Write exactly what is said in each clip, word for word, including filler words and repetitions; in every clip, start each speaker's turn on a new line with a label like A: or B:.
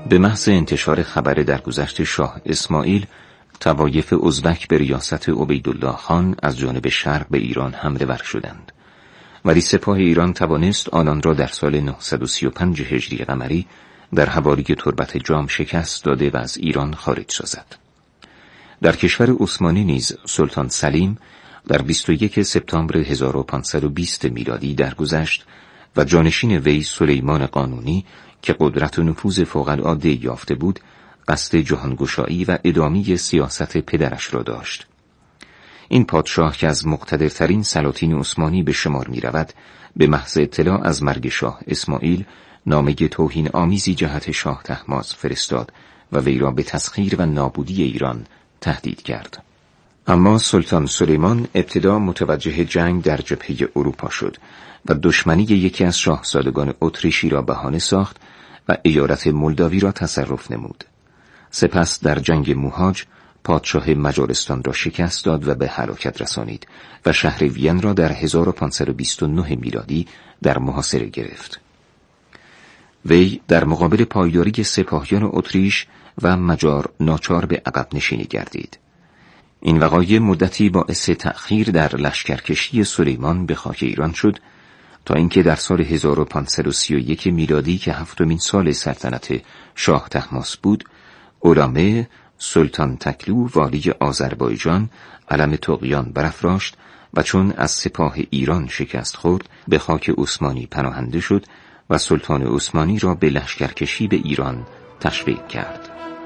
A: به محض انتشار خبر درگذشت شاه اسماعیل، طوایف ازبک به ریاست عبیدالله خان از جانب شرق به ایران حمله ور شدند، ولی سپاه ایران توانست آنان را در سال نهصد و سی و پنج هجری قمری در حوالی تربت جام شکست داده و از ایران خارج سازد. در کشور عثمانی نیز سلطان سلیم در بیست و یک سپتامبر هزار و پانصد و بیست میلادی درگذشت و جانشین وی سلیمان قانونی که قدرت و نفوذ فوق‌العاده یافته بود، قصد جهانگشایی و ادامه سیاست پدرش را داشت. این پادشاه که از مقتدرترین سلاطین عثمانی به شمار می رود، به محض اطلاع از مرگ شاه اسماعیل نامه توهین آمیزی جهت شاه طهماسب فرستاد و وی را به تسخیر و نابودی ایران تهدید کرد. اما سلطان سلیمان ابتدا متوجه جنگ در جبهه اروپا شد و دشمنی یکی از شاهزادگان اتریشی را بهانه ساخت و ایالت مولداوی را تصرف نمود. سپس در جنگ موهاج پادشاه مجارستان را شکست داد و به هلاکت رسانید و شهر وین را در هزار و پانصد و بیست و نه میلادی در محاصره گرفت. وی در مقابل پایداری سپاهیان اتریش و مجار ناچار به عقب نشینی گردید. این وقایع مدتی باعث تأخیر در لشکرکشی سلیمان به خاک ایران شد تا اینکه در سال هزار و پانصد و سی و یک میلادی که هفتمین سال سلطنت شاه طهماسب بود، علامه سلطان تکلو والی آذربایجان علم طغیان برافراشت و چون از سپاه ایران شکست خورد به خاک عثمانی پناهنده شد و سلطان عثمانی را به لشکرکشی به ایران تشویق کرد.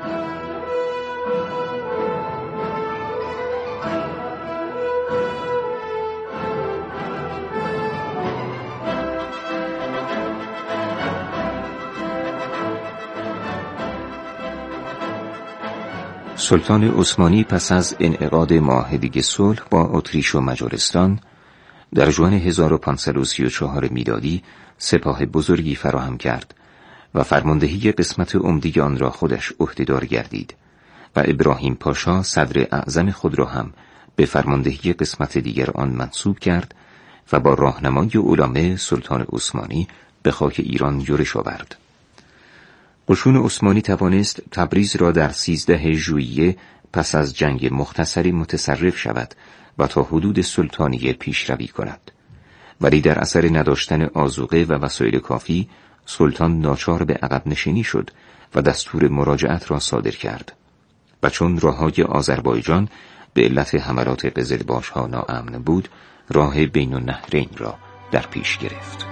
A: سلطان عثمانی پس از انعقاد معاهده صلح با اتریش و مجارستان در ژوئن هزار و پانصد و سی و چهار میلادی سپاه بزرگی فراهم کرد و فرماندهی قسمت عمده آن را خودش عهده‌دار گردید و ابراهیم پاشا صدر اعظم خود را هم به فرماندهی قسمت دیگر آن منصوب کرد و با راهنمایی علامه سلطان عثمانی به خاک ایران یورش آورد. قشون عثمانی توانست تبریز را در سیزده ژوئیه پس از جنگ مختصری متصرف شود و تا حدود سلطانیه پیشروی کند، ولی در اثر نداشتن آذوقه و وسایل کافی سلطان ناچار به عقب نشینی شد و دستور مراجعت را صادر کرد و چون راههای آذربایجان به علت حملات قزلباش‌ها ناامن بود، راه بین النهرین را در پیش گرفت.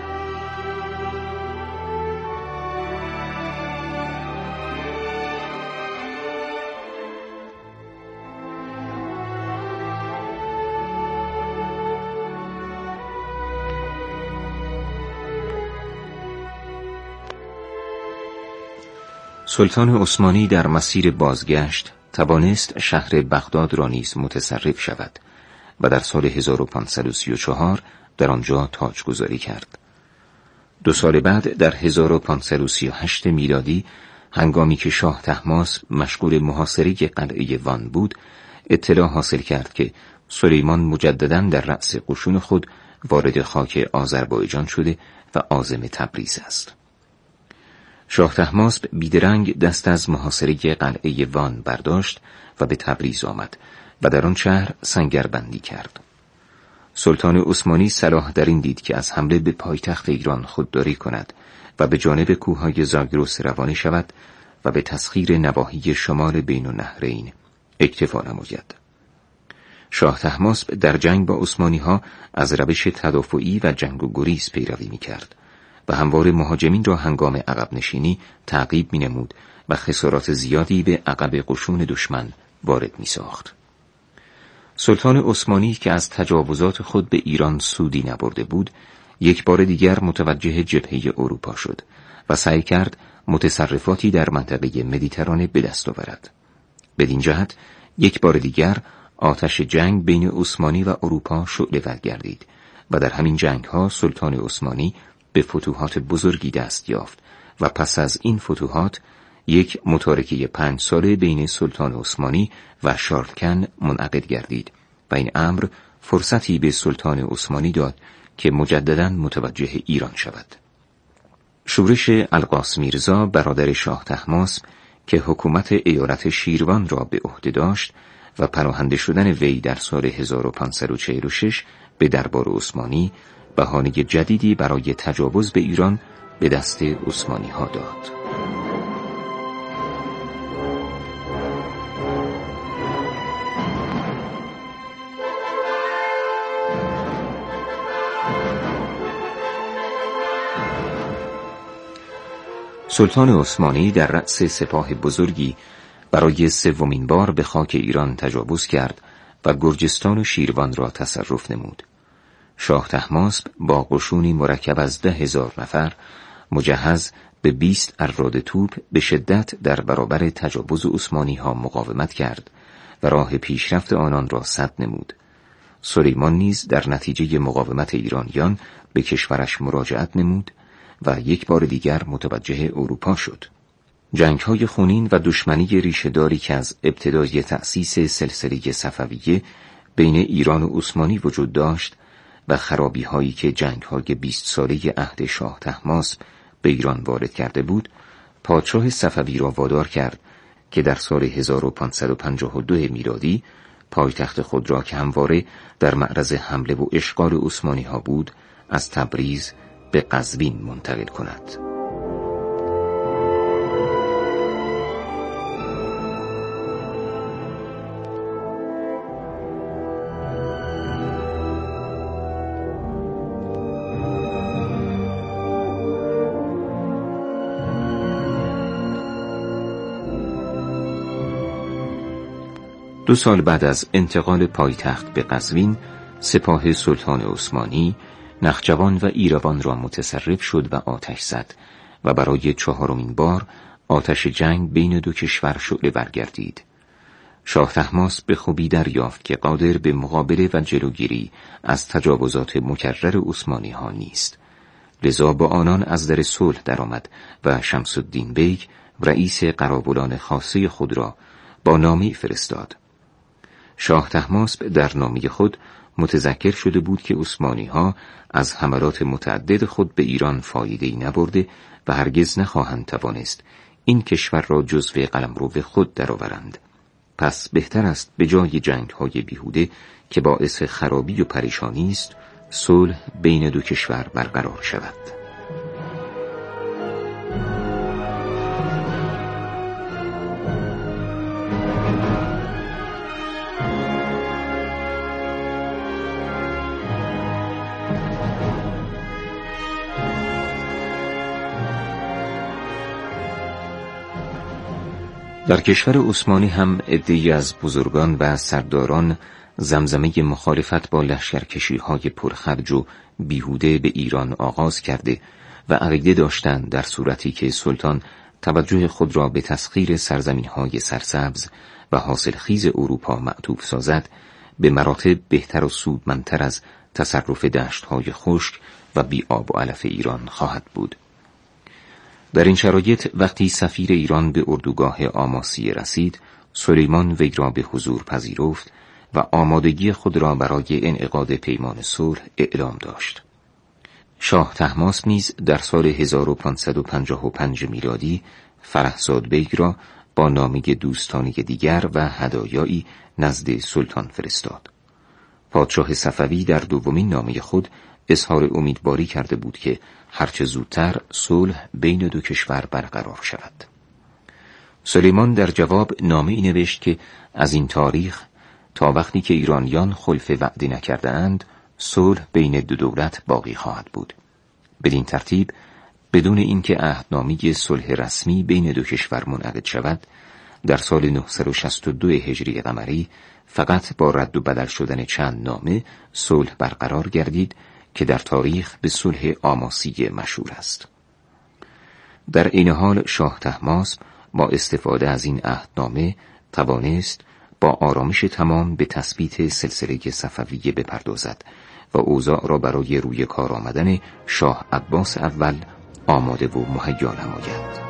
A: سلطان عثمانی در مسیر بازگشت توانست شهر بغداد را نیز متصرف شود و در سال هزار و پانصد و سی و چهار در آنجا تاجگذاری کرد. دو سال بعد در هزار و پانصد و سی و هشت میلادی هنگامی که شاه طهماسب مشغول محاصره قلعه وان بود، اطلاع حاصل کرد که سلیمان مجدداً در رأس قشون خود وارد خاک آذربایجان شده و عازم تبریز است. شاه طهماسب بیدرنگ دست از محاصره قلعه وان برداشت و به تبریز آمد و در آن شهر سنگربندی کرد. سلطان عثمانی صلاح در این دید که از حمله به پایتخت ایران خودداری کند و به جانب کوههای زاگرس روانه شود و به تسخیر نواحی شمال بین النهرین اکتفا نماید. شاه طهماسب در جنگ با عثمانی‌ها از روش تدافعی و جنگ و گریز پیروی می‌کرد و همواره مهاجمین را هنگام عقب نشینی تعقیب می‌نمود و خسارات زیادی به عقب قشون دشمن وارد می‌ساخت. سلطان عثمانی که از تجاوزات خود به ایران سودی نبرده بود، یک بار دیگر متوجه جبهه اروپا شد و سعی کرد متصرفاتی در منطقه مدیترانه به دست آورد. بدین جهت یک بار دیگر آتش جنگ بین عثمانی و اروپا شعله‌ور گردید و در همین جنگ‌ها سلطان عثمانی به فتوحات بزرگی دست یافت و پس از این فتوحات یک متارکه پنج ساله بین سلطان عثمانی و شارلکن منعقد گردید و این امر فرصتی به سلطان عثمانی داد که مجدداً متوجه ایران شود. شورش القاس میرزا برادر شاه طهماسب که حکومت ایالت شیروان را به عهده داشت و پناهنده شدن وی در سال هزار و پانصد و چهل و شش به دربار عثمانی بهانه جدیدی برای تجاوز به ایران به دست عثمانی ها داد. سلطان عثمانی در رأس سپاه بزرگی برای سومین بار به خاک ایران تجاوز کرد و گرجستان و شیروان را تصرف نمود. شاه طهماسب با قشونی مرکب از ده هزار نفر مجهز به بیست اراده توپ به شدت در برابر تجاوز عثمانی ها مقاومت کرد و راه پیشرفت آنان را سد نمود. سلیمان نیز در نتیجه مقاومت ایرانیان به کشورش مراجعت نمود و یک بار دیگر متوجه اروپا شد. جنگ‌های خونین و دشمنی ریشه‌داری که از ابتدای تأسیس سلسله صفویه بین ایران و عثمانی وجود داشت و خرابی‌هایی که جنگ‌های بیست ساله عهد شاه طهماسب به ایران وارد کرده بود، پادشاه صفوی را وادار کرد که در سال هزار و پانصد و پنجاه و دو میلادی پایتخت خود را که همواره در معرض حمله و اشغال عثمانی‌ها بود، از تبریز به قزوین منتقل کند. دو سال بعد از انتقال پایتخت به قزوین، سپاه سلطان عثمانی نخجوان و ایروان را متصرف شد و آتش زد و برای چهارمین بار آتش جنگ بین دو کشور شعله برگردید. شاه طهماسب به خوبی دریافت که قادر به مقابله و جلوگیری از تجاوزات مکرر عثمانی ها نیست. لذا با آنان از در صلح درآمد و شمس الدین بیگ رئیس قرابلان خاصه خود را با نامه‌ای فرستاد. شاه طهماسب در نامه خود متذکر شده بود که عثمانی ها از حملات متعدد خود به ایران فایده‌ای نبرده و هرگز نخواهند توانست این کشور را جزو قلمرو خود درآورند. پس بهتر است به جای جنگ‌های بیهوده که باعث خرابی و پریشانی است، صلح بین دو کشور برقرار شود. در کشور عثمانی هم عده‌ای از بزرگان و سرداران زمزمه مخالفت با لشکرکشی‌های پرخرج و بیهوده به ایران آغاز کرده و عقیده داشتند در صورتی که سلطان توجه خود را به تسخیر سرزمین‌های سرسبز و حاصلخیز اروپا معطوف سازد، به مراتب بهتر و سودمندتر از تصرف دشت‌های خشک و بی آب و علف ایران خواهد بود. در این شرایط وقتی سفیر ایران به اردوگاه آماسیه رسید، سلیمان وی را به حضور پذیرفت و آمادگی خود را برای انعقاد پیمان صلح اعلام داشت. شاه طهماسب نیز در سال هزار و پانصد و پنجاه و پنج میلادی فرهزاد بیگ را با نامه دوستانه دیگر و هدایایی نزد سلطان فرستاد. پادشاه صفوی در دومین نامه خود اظهار امیدواری کرده بود که هرچه زودتر صلح بین دو کشور برقرار شود. سلیمان در جواب نامه‌ای نوشت که از این تاریخ تا وقتی که ایرانیان خلف وعده نکرده اند، صلح بین دو دولت باقی خواهد بود. بدین ترتیب بدون اینکه عهدنامه صلح رسمی بین دو کشور منعقد شود، در سال نهصد و شصت و دو هجری قمری فقط با رد و بدل شدن چند نامه صلح برقرار گردید که در تاریخ به صلح آماسیه مشهور است. در این حال شاه طهماسب با استفاده از این عهدنامه توانست با آرامش تمام به تثبیت سلسله صفویه بپردازد و اوضاع را برای روی کار آمدن شاه عباس اول آماده و مهیا نماید.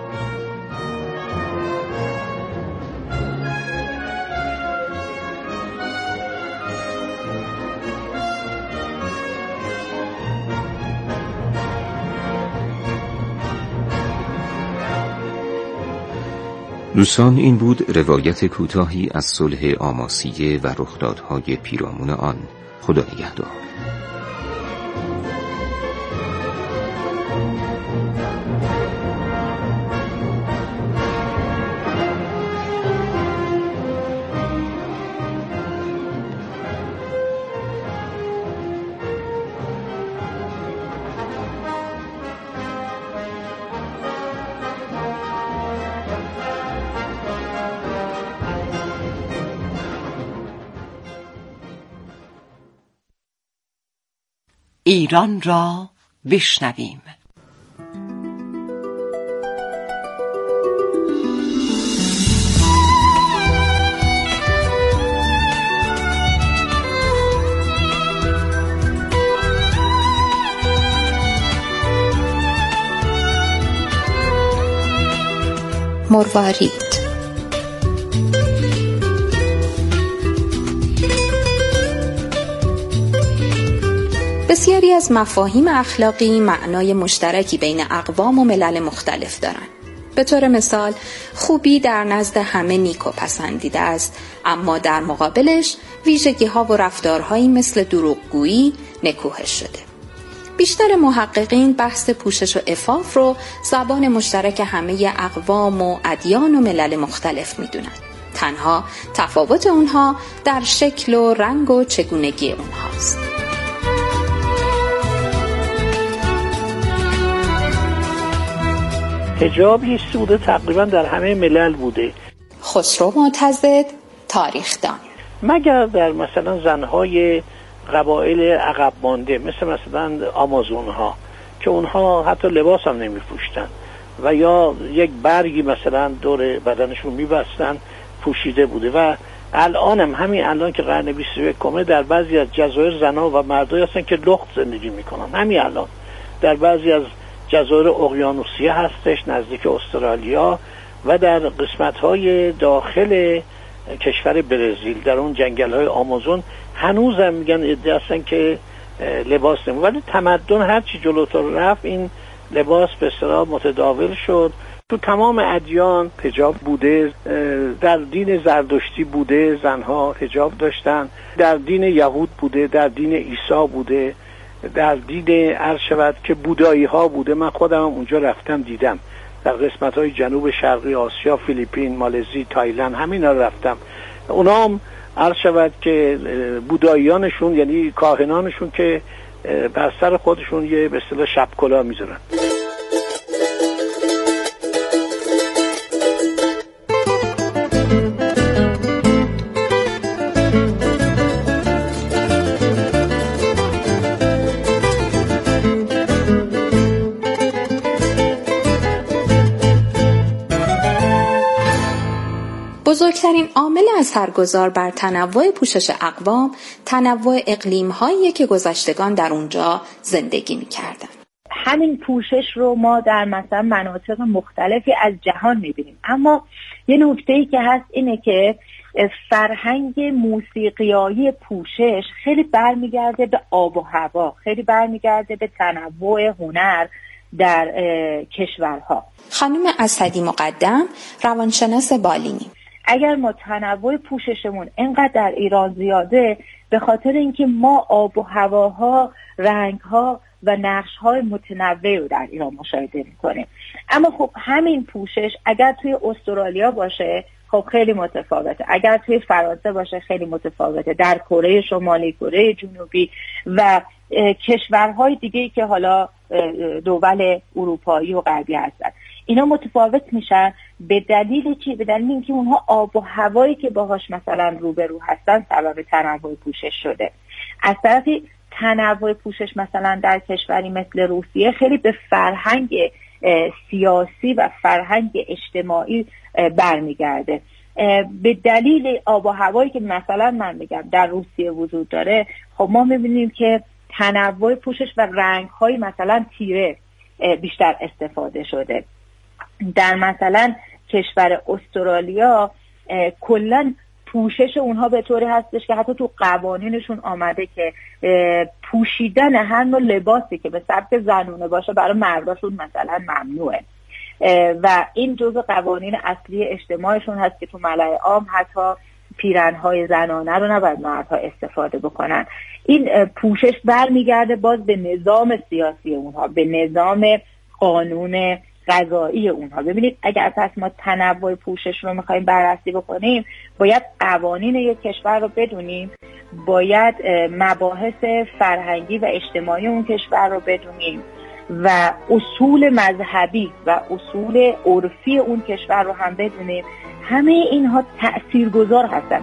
A: دوستان، این بود روایت کوتاهی از صلح آماسیه و رخدادهای پیرامون آن. خدا نگهدار.
B: ایران را بشنویم.
C: مروارید. بسیاری از مفاهیم اخلاقی معنای مشترکی بین اقوام و ملل مختلف دارند. به طور مثال، خوبی در نزد همه نیک و پسندیده است، اما در مقابلش ویژگی‌ها و رفتارهایی مثل دروغگویی نکوهش شده. بیشتر محققین بحث پوشش و عفاف رو زبان مشترک همه اقوام و ادیان و ملل مختلف می‌دونند. تنها تفاوت اونها در شکل و رنگ و چگونگی اونهاست.
D: حجاب یه سوده تقریبا در همه ملل بوده.
C: خسرو معتضد، تاریخدان.
D: مگر در مثلا زنهای قبایل عقب مانده مثل مثلا آمازون ها که اونها حتی لباس هم نمی پوشتن و یا یک برگی مثلا دور بدنشون می بستن پوشیده بوده. و الان هم همین الان که قرن بیست و یکم در بعضی از جزایر زنها و مردایی هستن که لخت زندگی میکنن. همین الان در بعضی از جزایر اقیانوسیه هستش نزدیک استرالیا و در قسمت‌های داخل کشور برزیل در اون جنگل‌های آمازون هنوز هم میگن ادعا هستن که لباس نمون، ولی تمدن هرچی جلوتر رفت این لباس به اصطلاح متداول شد. تو تمام ادیان حجاب بوده، در دین زردشتی بوده زنها حجاب داشتن، در دین یهود بوده، در دین عیسی بوده، در دین عرض شود که بودایی ها بوده. من خودم اونجا رفتم دیدم در قسمت های جنوب شرقی آسیا، فیلیپین، مالزی، تایلند، همین ها رفتم. اونا هم عرض شود که بوداییانشون یعنی کاهنانشون که بر سر خودشون یه به اصطلاح شب کلاه میذارن.
C: بزرگترین عامل اثرگذار بر تنوع پوشش اقوام، تنوع اقلیم‌هایی که گذشتگان در اونجا زندگی می‌کردند.
E: همین پوشش رو ما در مثلا مناطق مختلفی از جهان می‌بینیم، اما یه نکته‌ای که هست اینه که فرهنگ موسیقیایی پوشش خیلی برمیگرده به آب و هوا، خیلی برمیگرده به تنوع هنر در کشورها.
C: خانم اسدی مقدم، روانشناس بالینی:
E: اگر ما تنوع پوششمون اینقدر در ایران زیاده به خاطر اینکه ما آب و هواها، رنگها و نقشهای متنوعی رو در ایران مشاهده میکنیم. اما خب همین پوشش اگر توی استرالیا باشه خب خیلی متفاوته، اگر توی فرانسه باشه خیلی متفاوته، در کره شمالی، کره جنوبی و کشورهای دیگه‌ای که حالا دول اروپایی و غربی هستن، اینا متفاوت میشن. به دلیل چی؟ به دلیل اینکه اونها آب و هوایی که باهاش مثلا روبرو هستن سبب تنوع پوشش شده. از طرفی تنوع پوشش مثلا در کشوری مثل روسیه خیلی به فرهنگ سیاسی و فرهنگ اجتماعی برمیگرده. به دلیل آب و هوایی که مثلا من میگم در روسیه وجود داره، خب ما میبینیم که تنوع پوشش و رنگ‌های مثلا تیره بیشتر استفاده شده. در مثلا کشور استرالیا کلن پوشش اونها به طوری هستش که حتی تو قوانینشون آمده که پوشیدن هر نوع لباسی که به سبک زنونه باشه برای مرداشون مثلا ممنوعه. و این جزء قوانین اصلی اجتماعشون هست که تو ملأ عام حتی پیرنهای زنانه رو نباید مردها استفاده بکنن. این پوشش برمیگرده باز به نظام سیاسی اونها، به نظام قانون قضایی اونها. ببینید اگر پس ما تنوع پوشش رو میخوایم بررسی بکنیم، باید قوانین یک کشور رو بدونیم، باید مباحث فرهنگی و اجتماعی اون کشور رو بدونیم و اصول مذهبی و اصول عرفی اون کشور رو هم بدونیم. همه اینها تأثیرگذار هستند.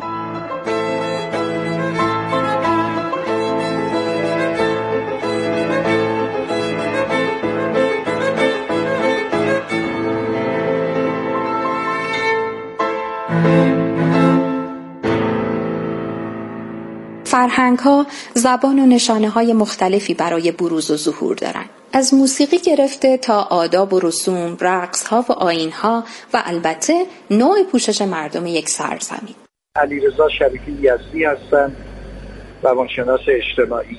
C: فرهنگ‌ها زبان و نشانه‌های مختلفی برای بروز و ظهور دارند. از موسیقی گرفته تا آداب و رسوم، رقص‌ها و آیین‌ها و البته نوع پوشش مردم یک سرزمین.
F: علیرضا شریفی یزدی هستم، روانشناس اجتماعی.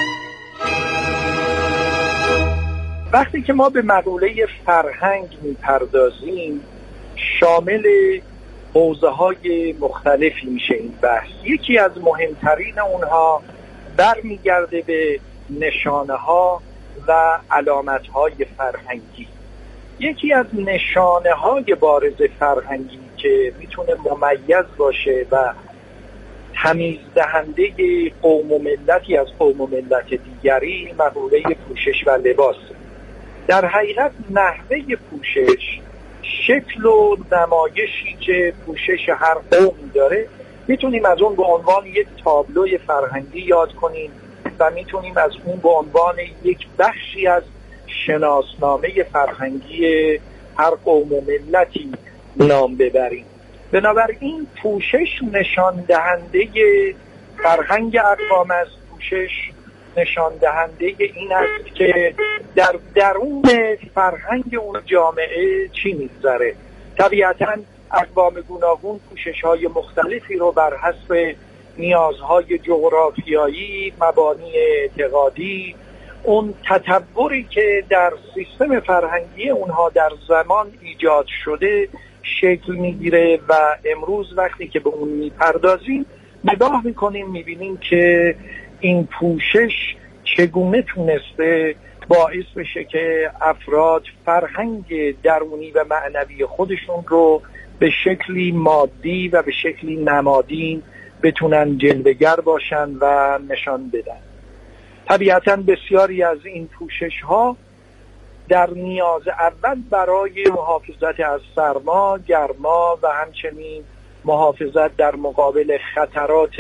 F: وقتی که ما به مقوله فرهنگ میپردازیم، شامل حوزه‌های مختلفی میشه این بحث. یکی از مهمترین اونها برمیگرده به نشانه‌ها و علامت‌های فرهنگی. یکی از نشانه‌های بارز فرهنگی که میتونه ممیز باشه و تمیز دهنده قوم و ملتی از قوم و ملت دیگری، مقوله پوشش و لباس. در حقیقت نحوه پوشش، شکل و نمایشی که پوشش هر قوم داره، میتونیم از اون به عنوان یک تابلوی فرهنگی یاد کنیم و میتونیم از اون به عنوان یک بخشی از شناسنامه فرهنگی هر قوم و ملتی نام ببریم. بنابراین پوشش نشان دهنده فرهنگ اقوام است. پوشش نشان دهنده این است که در درون فرهنگ اون جامعه چی می‌گذره. طبیعتاً اقوام گوناگون پوشش‌های مختلفی رو بر حسب نیازهای جغرافیایی، مبانی اعتقادی، اون تطوری که در سیستم فرهنگی اونها در زمان ایجاد شده شکل میگیره و امروز وقتی که به اون میپردازیم نگاه میکنیم میبینیم که این پوشش چگونه تونسته باعث بشه که افراد فرهنگ درونی و معنوی خودشون رو به شکلی مادی و به شکلی نمادین بتونن جلوه‌گر باشن و نشان بدن. طبیعتاً بسیاری از این پوشش ها در نیاز اول برای محافظت از سرما، گرما و همچنین محافظت در مقابل خطرات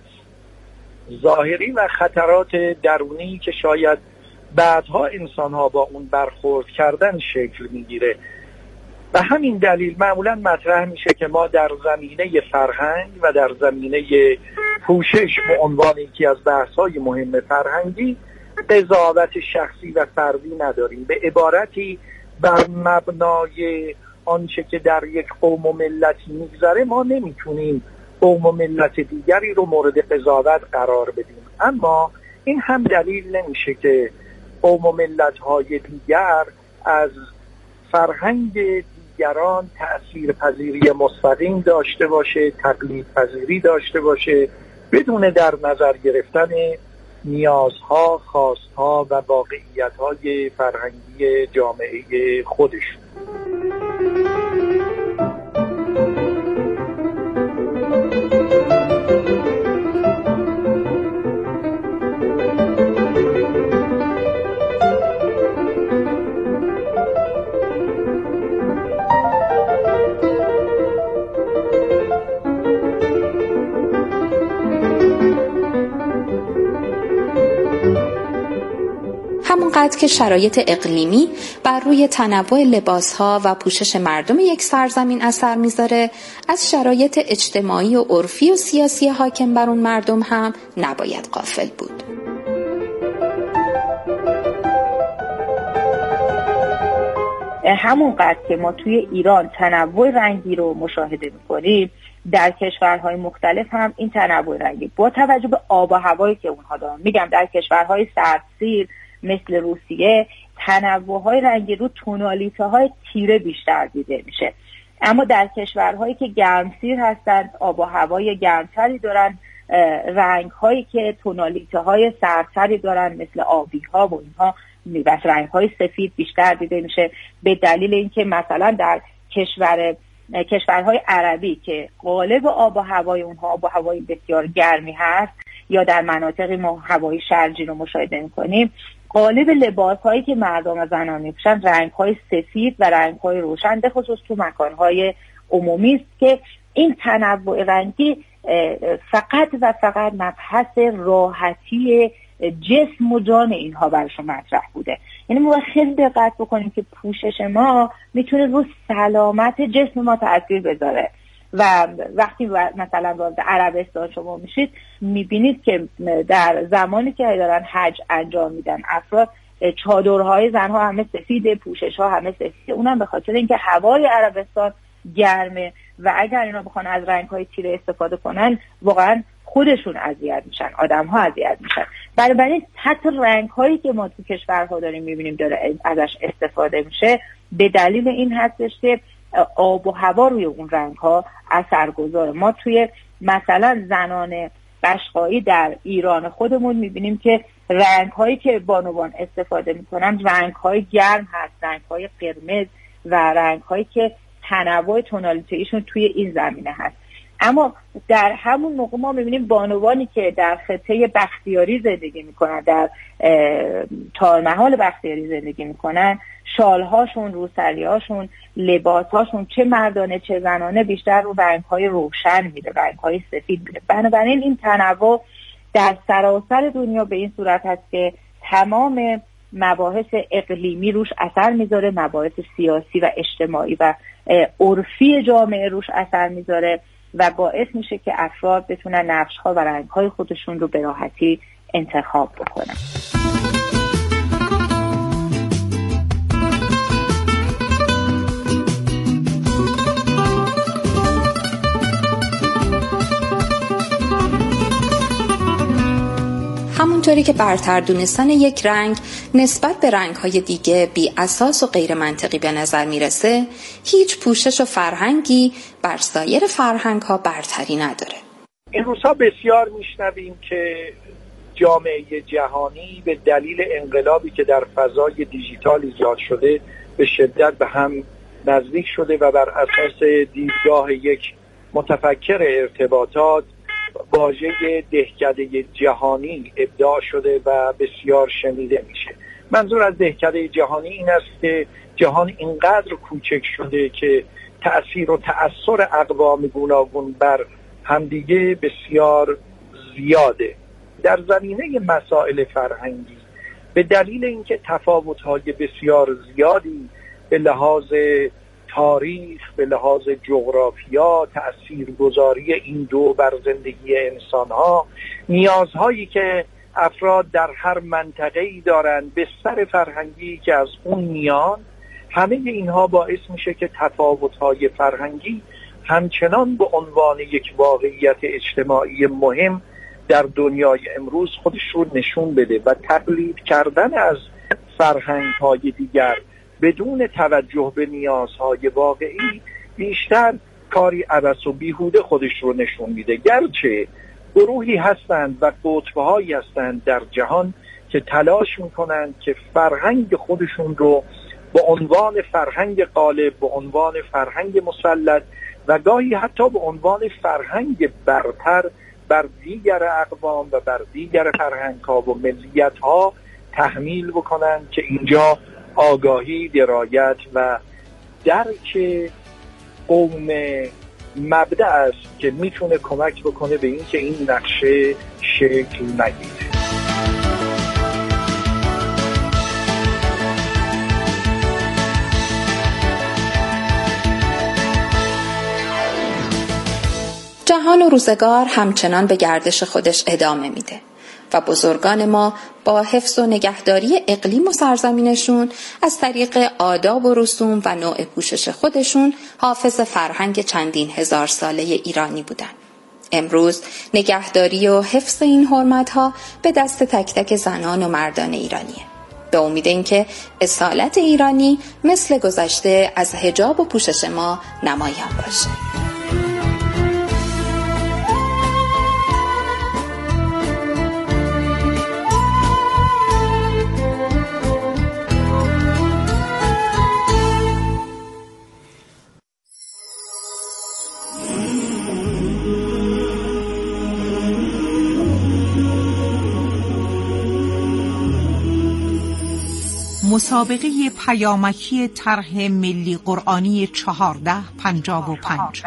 F: ظاهری و خطرات درونی که شاید بعدها انسان ها با اون برخورد کردن شکل میگیره. و همین دلیل معمولا مطرح میشه که ما در زمینه فرهنگ و در زمینه پوشش به عنوان یکی از بحث‌های مهم فرهنگی قضاوت شخصی و فردی نداریم. به عبارتی بر مبنای آنچه که در یک قوم و ملتی میگذره ما نمیتونیم قوم و ملت دیگری رو مورد قضاوت قرار بدیم. اما این هم دلیل نمیشه که قوم و ملت‌های دیگر از فرهنگ دیگران تأثیر پذیری مستقیم داشته باشه، تقلید پذیری داشته باشه، بدون در نظر گرفتن نیازها، خواستها و واقعیت‌های فرهنگی جامعه خودشون.
C: همونقدر که شرایط اقلیمی بر روی تنوع لباسها و پوشش مردم یک سرزمین اثر میذاره، از شرایط اجتماعی و عرفی و سیاسی حاکم بر اون مردم هم نباید غافل بود.
E: همونقدر که ما توی ایران تنوع رنگی رو مشاهده میکنیم، در کشورهای مختلف هم این تنوع رنگی با توجه به آب و هوایی که اونها دارن، میگم در کشورهای سردسیر مثل روسیه تنوع‌های رنگی رو تونالیته‌های تیره بیشتر دیده میشه. اما در کشورهایی که گرمسیر هستند، آب و هوای گرمتری دارن، رنگ‌هایی که تونالیته‌های سردتری دارن مثل آبی‌ها و اینها و رنگ‌های سفید بیشتر دیده میشه، به دلیل اینکه مثلا در کشور کشورهای عربی که غالب آب و هوای اونها آب و هوای بسیار گرمی هست، یا در مناطقی ما هوای شرجی رو مشاهده می‌کنیم، غالب لباس‌هایی که مردم و زنان می‌پوشن رنگ‌های سفید و رنگ‌های روشن، به خصوص تو مکان‌های عمومی است که این تنوع رنگی فقط و فقط مبحث راحتی جسم و جان اینها براشون مطرح بوده. یعنی ما خیلی دقت بکنیم که پوشش ما میتونه رو سلامت جسم ما تأثیر بذاره و وقتی مثلا وارد عربستان شما میشید میبینید که در زمانی که دارن حج انجام میدن افراد چادرهای زنها همه سفیده، پوشش‌ها همه سفیده، اونم به خاطر اینکه هوای عربستان گرمه و اگر اینا بخوان از رنگ‌های تیره استفاده کنن واقعا خودشون اذیت میشن، آدم‌ها اذیت میشن. بنابراین حتی رنگ‌هایی که ما تو کشورها داریم میبینیم داره ازش استفاده میشه به دلیل این هستش که آب و هوا روی اون رنگ‌ها اثرگذاره. ما توی مثلا زنان قشقایی در ایران خودمون میبینیم که رنگ‌هایی که بانوان استفاده میکنن رنگ‌های گرم هست، رنگ‌های قرمز و رنگ‌هایی که تنوع تونالیتیشون توی این زمینه هست. اما در همون موقع ما میبینیم بانوانی که در خطه بختیاری زندگی میکنن، در تارمحال بختیاری زندگی میکنن، شالهاشون، روسریهاشون، لباسهاشون چه مردانه چه زنانه بیشتر رو رنگ‌های روشن میده، رنگ‌های سفید میده. بنابراین این تنوع در سراسر دنیا به این صورت هست که تمام مباحث اقلیمی روش اثر میذاره، مباحث سیاسی و اجتماعی و عرفی جامعه روش اثر میذاره و باعث میشه که افراد بتونن نقش‌ها و رنگ‌های خودشون رو به راحتی انتخاب بکنن.
C: همونطوری که برتر دونستن یک رنگ نسبت به رنگ‌های دیگه بی اساس و غیر منطقی به نظر میرسه، هیچ پوشش و فرهنگی بر سایر فرهنگ‌ها برتری نداره.
F: این روزها بسیار میشنویم که جامعه جهانی به دلیل انقلابی که در فضای دیجیتال ایجاد شده به شدت به هم نزدیک شده و بر اساس دیدگاه یک متفکر ارتباطات واژه دهکده جهانی ابداع شده و بسیار شنیده میشه. منظور از دهکده جهانی این است که جهان اینقدر کوچک شده که تأثیر و تأثیر اقوام گوناگون بر همدیگه بسیار زیاده. در زمینه مسائل فرهنگی به دلیل اینکه تفاوت‌های بسیار زیادی به لحاظ تاریخ، به لحاظ جغرافیا، تأثیرگذاری این دو بر زندگی انسان‌ها، نیازهایی که افراد در هر منطقه‌ای دارند به سر فرهنگی که از اون میان، همه اینها باعث میشه که تفاوت‌های فرهنگی همچنان به عنوان یک واقعیت اجتماعی مهم در دنیای امروز خودش رو نشون بده و تقلید کردن از فرهنگ‌های دیگر بدون توجه به نیازهای واقعی بیشتر کاری عبث و بیهوده خودش رو نشون میده. گرچه گروهی هستند و قطب‌هایی هستند در جهان که تلاش میکنند که فرهنگ خودشون رو به عنوان فرهنگ غالب، به عنوان فرهنگ مسلط و گاهی حتی به عنوان فرهنگ برتر بر دیگر اقوام و بر دیگر فرهنگ‌ها و ملیت‌ها تحمیل بکنند که اینجا آگاهی، درایت و درک قوم مبدأ است که میتونه کمک بکنه به این که این نقشه شکل نگیره.
C: جهان و روزگار همچنان به گردش خودش ادامه میده و بزرگان ما با حفظ و نگهداری اقلیم و سرزمینشون از طریق آداب و رسوم و نوع پوشش خودشون حافظ فرهنگ چندین هزار ساله ایرانی بودن. امروز نگهداری و حفظ این حرمت‌ها به دست تک تک زنان و مردان ایرانیه. به امید اینکه اصالت ایرانی مثل گذشته از حجاب و پوشش ما نمایان باشه.
G: مسابقه پیامکی طرح ملی قرآنی چهارده پنجاه و پنج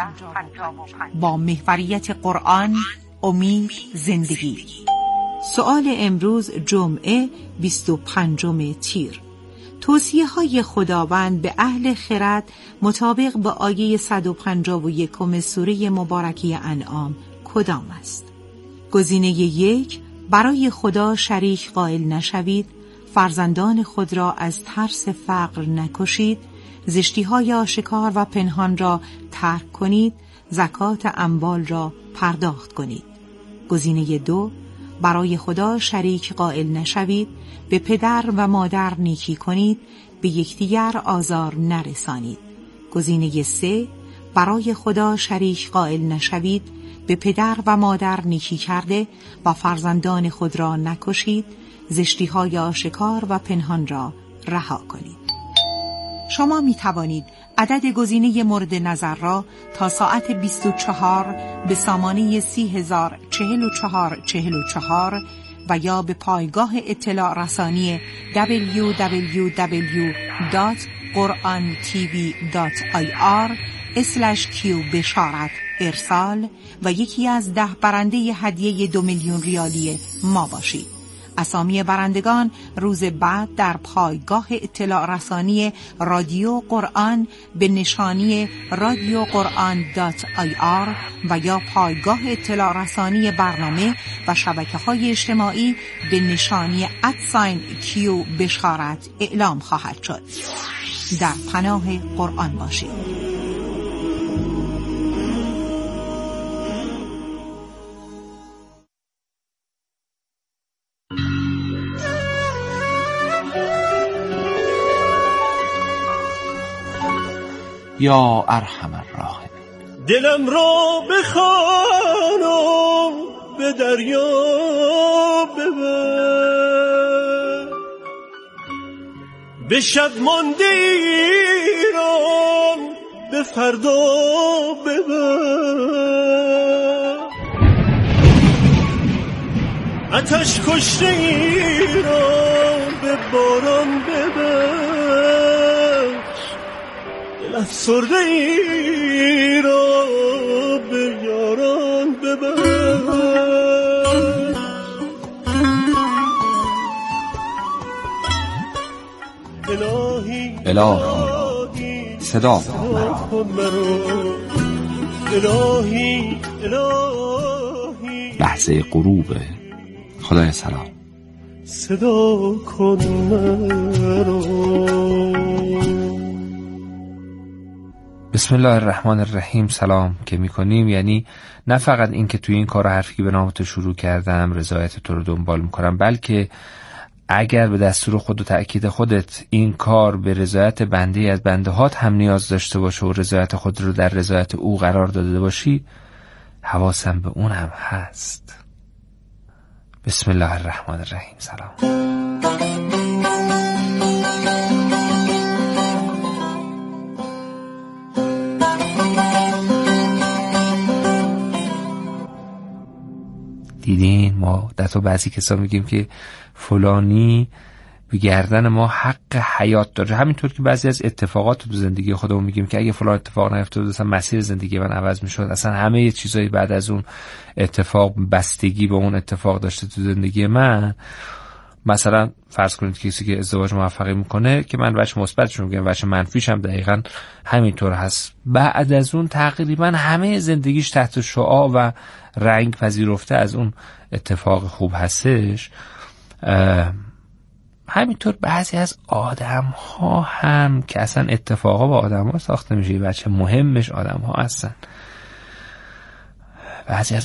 G: با محوریت قرآن، امید، زندگی. سؤال امروز جمعه بیست و پنجم تیر. توصیه های خداوند به اهل خرد مطابق با آیه صد و پنجاه و یکم سوره مبارکه انعام کدام است؟ گزینه یک، برای خدا شریک قائل نشوید، فرزندان خود را از ترس فقر نکشید، زشتی‌های آشکار و پنهان را ترک کنید، زکات اموال را پرداخت کنید. گزینه دو، برای خدا شریک قائل نشوید، به پدر و مادر نیکی کنید، به یکدیگر آزار نرسانید. گزینه سه، برای خدا شریک قائل نشوید، به پدر و مادر نیکی کرده و فرزندان خود را نکشید، زشتی‌های آشکار و پنهان را رها کنید. شما می توانید عدد گزینه مورد نظر را تا ساعت بیست و چهار به سامانه سی هزار چهل و چهار چهل و چهار و یا به پایگاه اطلاع رسانی دبلیو دبلیو دبلیو دات قرآن تی وی دات آی آر اسلش کیو بشارت ارسال و یکی از ده برنده هدیه دو میلیون ریالی ما باشید. اسامی برندگان روز بعد در پایگاه اطلاع رسانی رادیو قرآن به نشانی رادیو قرآن دات آی آر و یا پایگاه اطلاع رسانی برنامه و شبکه‌های اجتماعی به نشانی ادساین کیو بشارت اعلام خواهد شد. در پناه قرآن باشید.
A: یا ارحم الراحمین.
H: دلم را بخوانم به دریا ببر، به شب مانده ایران به فردا ببر، آتش کشته ایران به باران ببر، افسرده ای را به یاران ببر.
A: الهی صدا کن مرا،
H: الهی الهی
A: لحظه غروب. خدای سلام
H: صدا کن مرا.
I: بسم الله الرحمن الرحیم. سلام که میکنیم یعنی نه فقط این که توی این کار حرفی که به نام تو شروع کردم رضایت تو رو دنبال میکنم، بلکه اگر به دستور خود و تأکید خودت این کار به رضایت بنده از بنده هات هم نیاز داشته باشه و رضایت خود رو در رضایت او قرار داده باشی، حواسم به اون هم هست. بسم الله الرحمن الرحیم. سلام. دیدین ما در تو بعضی کسا میگیم که فلانی به گردن ما حق حیات داره، همینطور که بعضی از اتفاقات تو زندگی خودمون میگیم که اگه فلان اتفاق نیفتاد اصلا مسیر زندگی من عوض میشد، اصلا همه چیزایی بعد از اون اتفاق بستگی به اون اتفاق داشته تو زندگی من. مثلا فرض کنید کسی که ازدواج موفقی میکنه که من وجه مثبتش میگم، وجه منفیش هم دقیقاً همینطور هست، بعد از اون تقریبا همه زندگیش تحت شعاع و رنگ پذیرفته از اون اتفاق خوب هستش. همینطور بعضی از آدم ها هم که اصلا اتفاقا با آدم ها ساخته میشه، بچه مهمش آدم ها هستن. بعضی از